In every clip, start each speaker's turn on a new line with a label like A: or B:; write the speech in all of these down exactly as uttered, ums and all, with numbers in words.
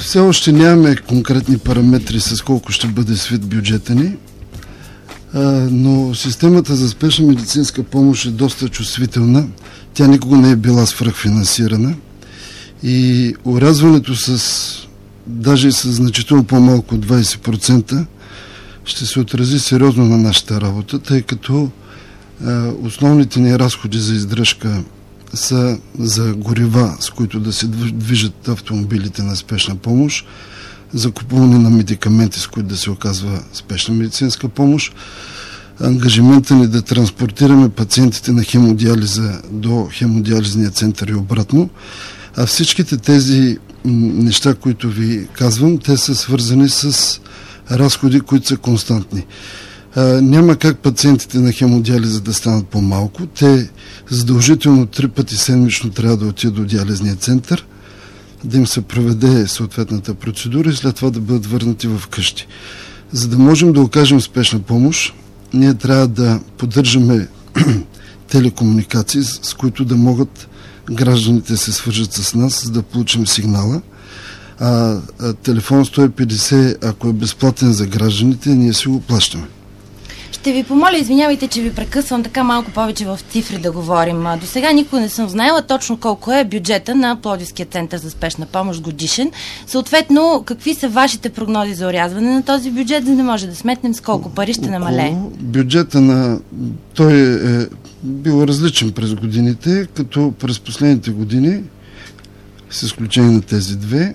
A: все още нямаме конкретни параметри с колко ще бъде свит бюджета ни, а, но системата за спешна медицинска помощ е доста чувствителна. Тя никога не е била свръхфинансирана и орязването с даже с значително по-малко от двайсет процента ще се отрази сериозно на нашата работа, тъй като а, основните ни разходи за издръжка са за горива, с които да се движат автомобилите на спешна помощ, за купуване на медикаменти, с които да се оказва спешна медицинска помощ, ангажимента ни да транспортираме пациентите на хемодиализа до хемодиализния център и обратно, а всичките тези неща, които ви казвам, те са свързани с разходи, които са константни. А, няма как пациентите на хемодиализа да станат по-малко. Те задължително три пъти седмично трябва да отидат до диализния център, да им се проведе съответната процедура и след това да бъдат върнати в къщи. За да можем да окажем спешна помощ, ние трябва да поддържаме телекомуникации, с които да могат гражданите се свържат с нас, за да получим сигнала. А, а телефон сто и петдесет, ако е безплатен за гражданите, ние си го плащаме.
B: Ще ви помоля, извинявайте, че ви прекъсвам, така малко повече в цифри да говорим. До сега никога не съм знаела точно колко е бюджета на Пловдивския център за спешна помощ годишен. Съответно, какви са вашите прогнози за орязване на този бюджет, за да може да сметнем с колко пари ще намалее?
A: Бюджета на... Той е бил различен през годините, като през последните години, с изключение на тези две,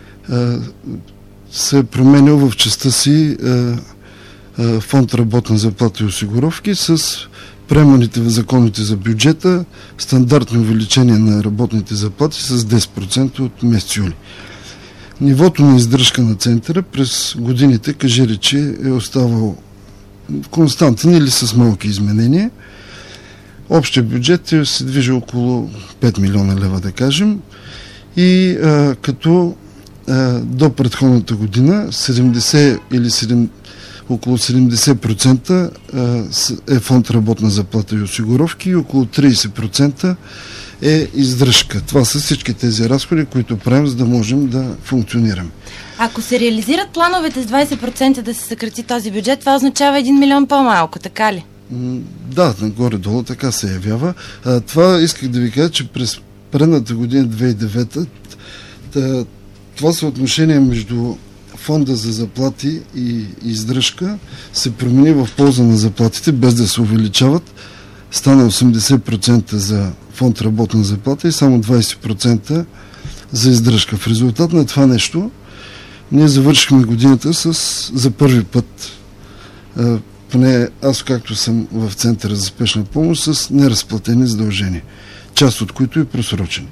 A: се е променил в частта си фонд работна заплата и осигуровки с приеманите в законите за бюджета стандартно увеличение на работните заплати с десет процента от месец юли. Нивото на издръжка на центъра през годините, кажи речи, е оставал константен или с малки изменения. Общия бюджет е, се движи около пет милиона лева, да кажем, и а, като а, до предходната година седемдесет или седемдесет около седемдесет процента е фонд работна заплата и осигуровки и около трийсет процента е издръжка. Това са всички тези разходи, които правим, за да можем да функционираме.
B: Ако се реализират плановете с двайсет процента да се съкрати този бюджет, това означава един милион по-малко, така ли?
A: Да, нагоре-долу така се явява. А, това исках да ви кажа, че през предната година, две хиляди и девета, това съотношение между фонда за заплати и издръжка се промени в полза на заплатите, без да се увеличават. Стана осемдесет процента за фонд работна заплата и само двайсет процента за издръжка. В резултат на това нещо ние завършихме годината с, за първи път, а, поне аз, както съм в Центъра за спешна помощ, с неразплатени задължения, част от които е просрочени.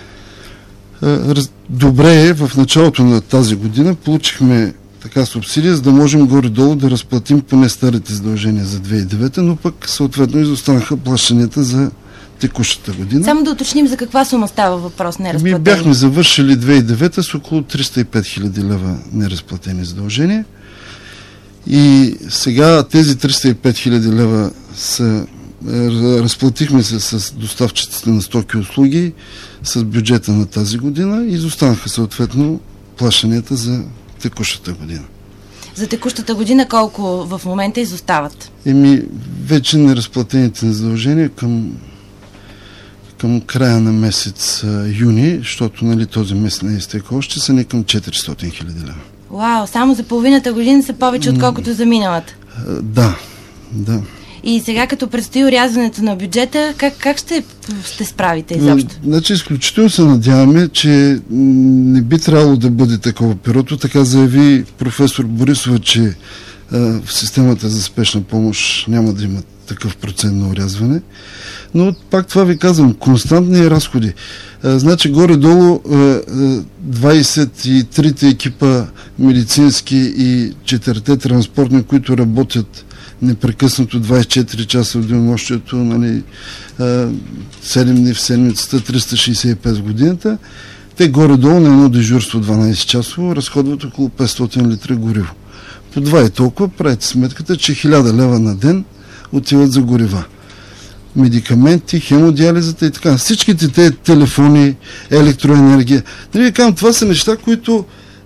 A: Добре е, в началото на тази година получихме така субсидия, за да можем горе-долу да разплатим поне старите задължения за две хиляди и девета, но пък съответно изостанаха плащанията за текущата година.
B: Само да уточним за каква сума става въпрос неразплатени.
A: Ми бяхме завършили две хиляди и девета с около триста и пет хиляди лева неразплатени задължения и сега тези триста и пет хиляди лева са разплатихме се с доставчиците на стоки и услуги с бюджета на тази година и изостанаха съответно плащанията за текущата година.
B: За текущата година колко в момента изостават?
A: Еми, вече неразплатените задължения към, към края на месец а, юни, защото нали, този месец не е изтекал, още са не към четиристотин хиляди лева.
B: Вау, само за половината година са повече отколкото за миналата.
A: А, да, да.
B: И сега, като предстои орязването на бюджета, как, как ще се справите изобщо?
A: Значи, изключително се надяваме, че не би трябвало да бъде такова перото. Така заяви професор Борисова, че а, в системата за спешна помощ няма да има такъв процент на орязване. Но пак това ви казвам, константни разходи. А, значи, горе-долу а, двайсет и трите екипа медицински и четирите транспортни, които работят непрекъснато двайсет и четири часа в денонощието, нали, седем дни в седмицата, триста шейсет и пет годината, те горе-долу на едно дежурство дванайсет часово разходват около петстотин литра гориво. По два и толкова правите сметката, че хиляда лева на ден отиват за горива. Медикаменти, хемодиализата и така. Всичките те телефони, електроенергия. Нали ви казвам, това са неща, които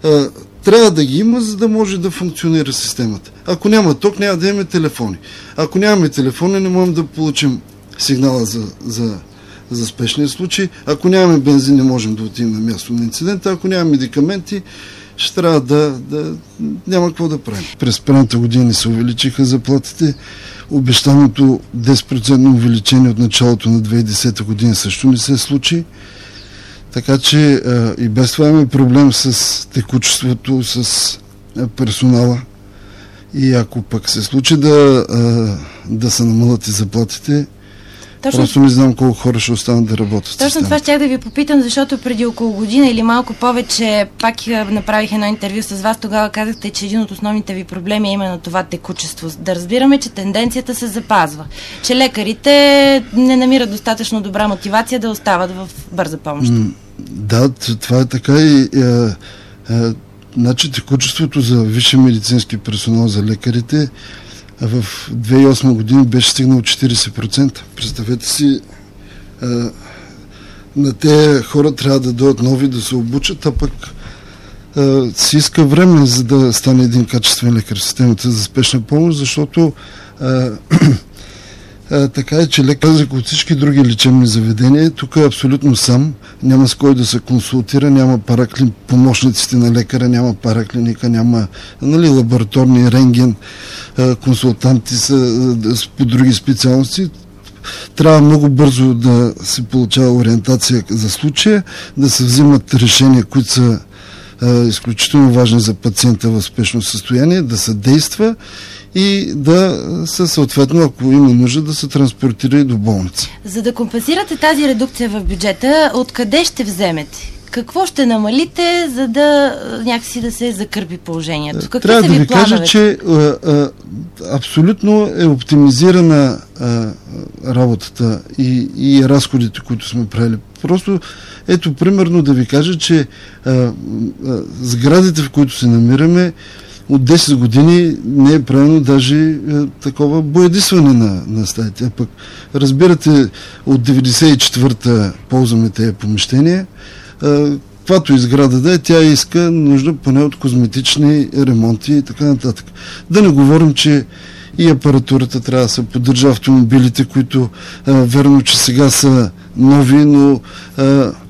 A: а, трябва да ги има, за да може да функционира системата. Ако няма ток, няма да имаме телефони. Ако нямаме телефони, не можем да получим сигнала за, за, за спешния случай. Ако нямаме бензин, не можем да отидем на място на инцидента. Ако нямаме медикаменти, ще трябва да, да няма какво да правим. През предната година се увеличиха заплатите. Обещаното десет процента увеличение от началото на две хиляди и десета година също не се случи. Така че а, и без това имаме проблем с текучеството, с а, персонала. И ако пък се случи да, а, да се намалят и заплатите, Точно, просто не знам колко хора ще останат да работят.
B: Точно това щях да ви попитам, защото преди около година или малко повече пак направих едно интервю с вас. Тогава казахте, че един от основните ви проблеми е именно това текучество. Да разбираме, че тенденцията се запазва. Че лекарите не намират достатъчно добра мотивация да остават в бърза помощ.
A: Да, това е така и е, е, значи текучеството за висше медицински персонал, за лекарите в две хиляди и осма година беше стигнал четиридесет процента. Представете си, е, на тези хора трябва да дойдат нови, да се обучат, а пък е, си иска време, за да стане един качествен лекар в системата за спешна помощ, защото е, е, така е, че лекар, от всички други лечебни заведения, тук е абсолютно сам, няма с кой да се консултира, няма паракли, помощниците на лекаря, няма параклиника, няма, нали, лабораторни, рентген, консултанти са по други специалности. Трябва много бързо да се получава ориентация за случая, да се взимат решения, които са е, изключително важни за пациента в спешно състояние, да се действа и да се съответно, ако има нужда, да се транспортира и до болница.
B: За да компенсирате тази редукция в бюджета, откъде ще вземете? Какво ще намалите, за да някакси да се закърпи положението? Какви
A: Трябва
B: са
A: да
B: ви
A: ви
B: плановете?
A: кажа, че а, а, абсолютно е оптимизирана а, работата и, и разходите, които сме правили. Просто, ето, примерно да ви кажа, че а, а, сградите, в които се намираме, от десет години не е правилно даже а, такова боядисване на, на стаите. А пък, разбирате, от деветдесет и четвърта ползваме тези помещения. Каквато изграда да е, тя иска нужда поне от козметични ремонти и така нататък. Да не говорим, че и апаратурата трябва да се поддържа, автомобилите, които а, верно, че сега са нови, но а,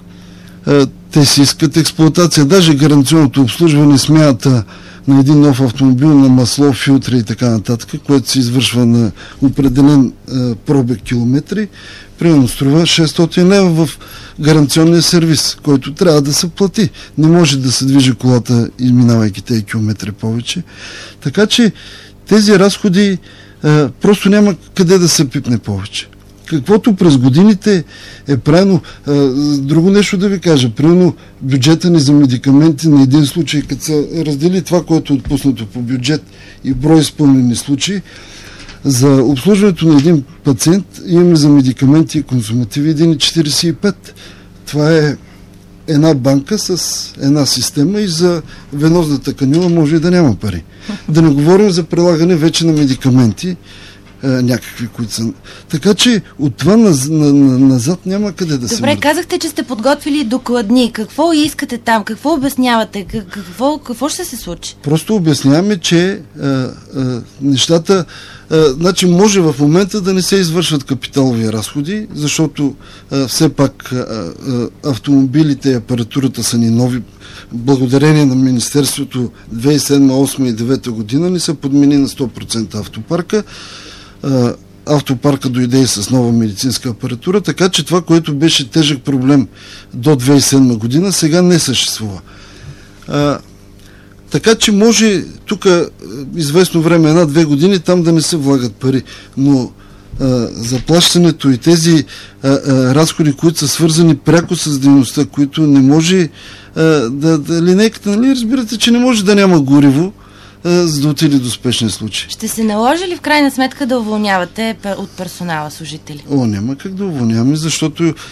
A: а, те си искат експлоатация. Даже гаранционното обслужване, смяната на един нов автомобил, на масло, филтри и така нататък, което се извършва на определен а, пробег километри, примерно струва шестстотин лева в гаранционния сервис, който трябва да се плати. Не може да се движи колата, изминавайки тези километри повече. Така че тези разходи а, просто няма къде да се пипне повече. Каквото през годините е правено, а, друго нещо да ви кажа, примерно бюджета ни за медикаменти на един случай, като се раздели това, което е отпуснато по бюджет и брой изпълнени случаи, за обслужването на един пациент имаме за медикаменти и консумативи един цяло четиридесет и пет. Това е една банка с една система и за венозната канюла може и да няма пари. Да не говорим за прилагане вече на медикаменти, е, някакви, които са... Така че от това наз, на, на, назад няма къде да се...
B: Добре, казахте, че сте подготвили докладни. Какво искате там? Какво обяснявате? Какво, какво ще се случи?
A: Просто обясняваме, че а, а, нещата... А, значи може в момента да не се извършват капиталови разходи, защото а, все пак а, а, автомобилите и апаратурата са ни нови. Благодарение на Министерството две хиляди и седма, осма и девета година ни са подмени на сто процента автопарка. Uh, автопарка дойде и с нова медицинска апаратура, така че това, което беше тежък проблем до две хиляди и седма година, сега не съществува. Uh, така че може тук известно време, една-две години, там да не се влагат пари, но uh, заплащането и тези uh, uh, разходи, които са свързани пряко с дейността, които не може uh, да, да линейката, нали, разбирате, че не може да няма гориво, за да отиде до спешни случаи.
B: Ще се наложи ли в крайна сметка да уволнявате от персонала служители?
A: О, няма как да уволняваме, защото е,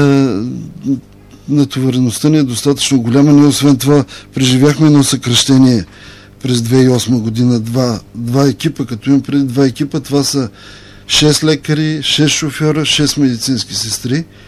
A: натовареността ни е достатъчно голяма. Ние освен това преживяхме едно съкращение през две хиляди и осма година. Два, два екипа, като имам преди два екипа, това са шест лекари, шест шофьора, шест медицински сестри.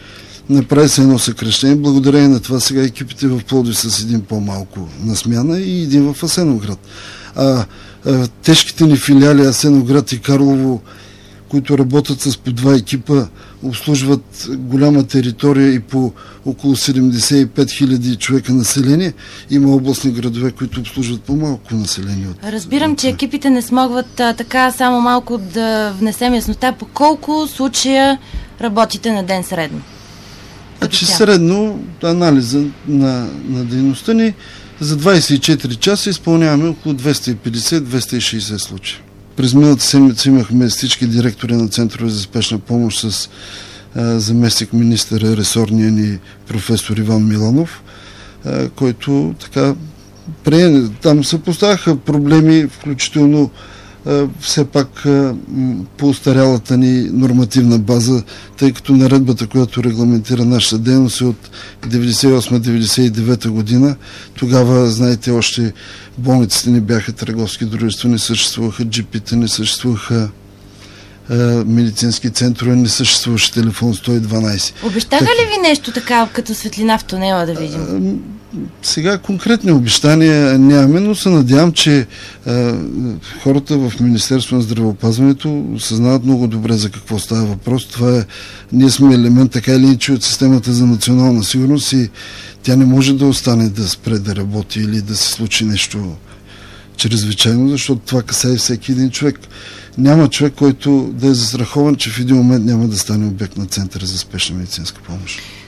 A: направи се едно съкращение. Благодарение на това сега екипите в Пловдив са с един по-малко на смяна и един в Асеновград. А, а тежките ни филиали Асеновград и Карлово, които работят с по два екипа, обслужват голяма територия и по около седемдесет и пет хиляди човека население. Има областни градове, които обслужват по-малко население. От...
B: Разбирам, че екипите не смогват а, така само малко да внесем яснота. По колко случая работите на ден средно?
A: Значи средно анализа на, на дейността ни за двадесет и четири часа изпълняваме около двеста и петдесет до двеста и шейсет случая. През миналата седмица имахме всички директори на центрове за спешна помощ с а, заместник министъра, ресорния ни професор Иван Миланов, а, който така прие, там се поставяха проблеми, включително а, все пак а, по устарялата ни нормативна база, тъй като наредбата, която регламентира нашата дейност е от деветдесет и осма до деветдесет и девета година. Тогава, знаете, още болниците не бяха търговски дружества, не съществуваха джипите, не съществуваха е, медицински центрове, не съществуваше телефон сто и дванадесет.
B: Обещаха так... ли ви нещо така, като светлина в тунела, да видим?
A: А, сега конкретни обещания нямаме, но се надявам, че а, хората в Министерство на здравеопазването осъзнават много добре за какво става въпрос. Това е, ние сме елемент така или иначе от системата за национална сигурност и тя не може да остане да спре да работи или да се случи нещо чрезвичайно, защото това касае всеки един човек. Няма човек, който да е застрахован, че в един момент няма да стане обект на Центъра за спешна медицинска помощ.